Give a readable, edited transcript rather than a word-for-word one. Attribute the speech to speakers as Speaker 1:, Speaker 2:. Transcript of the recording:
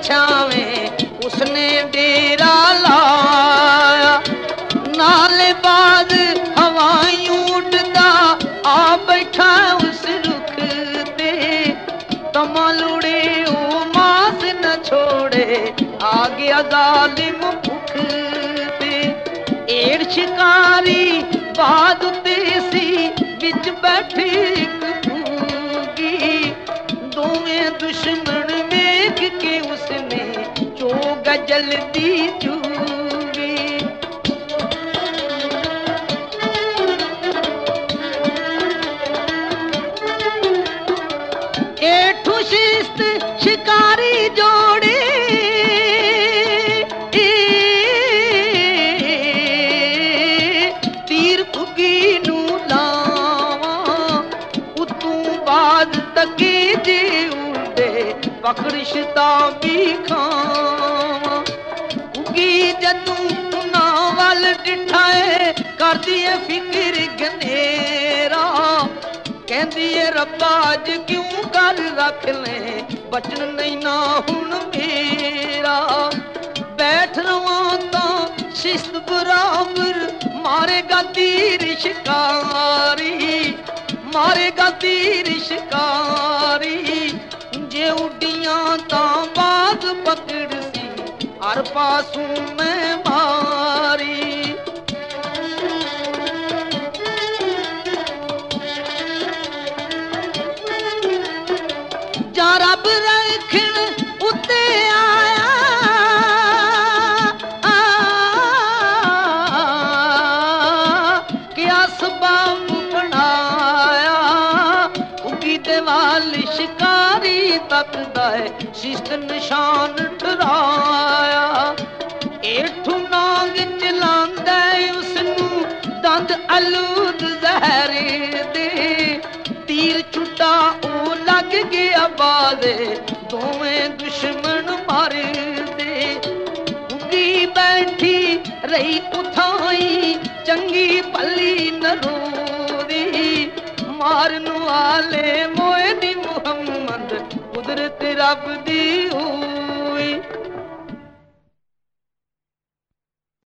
Speaker 1: छावें उसने डेरा लाया। नाले बाद हवाई उड़दा आ बैठा उस रुख ते, तमलुड़े ओ मास न छोड़े आ गया जालिम भुख ते। एड़ शिकारी बाद ते सी बिच बैठी एक भूगी, दोवें दुश्मन वेख के उसने चोग जल्दी चूगी। एठू शिस्त शिकारी जोड़े तीर पुगी नू लावा, उतू बाद तके जे उड़े पकड़िशता भी खावा। उगी जदू उना वल डिठाए कर दिए फिक्र गनेरा, कहती है रब्बा अज क्यों कर रख ले बचन नहीं ना हुन मेरा। बैठ रवा तो शिस्त बराबर मारेगा तीर शिकारी, मारेगा तीर शिकारी। जे उडियां ता बाज पकड़ सी हर पासों मैं मारी। जा रब रखण उत्ते आया, क्या सबब बनाया। उगी दे वाल शिकारी तकदा है शिस्त निशान ठहराया। एठू नांग चलांदा उसनू दंद अलूद जहरे दे, तीर छुटा ओ लग गया बाले दोवें दुश्मन मार दे। उगी बैठी रही उठाई चंगी भली नरोरी, मारन वाले मोए दी मुहम्मद कुदरत रब दी।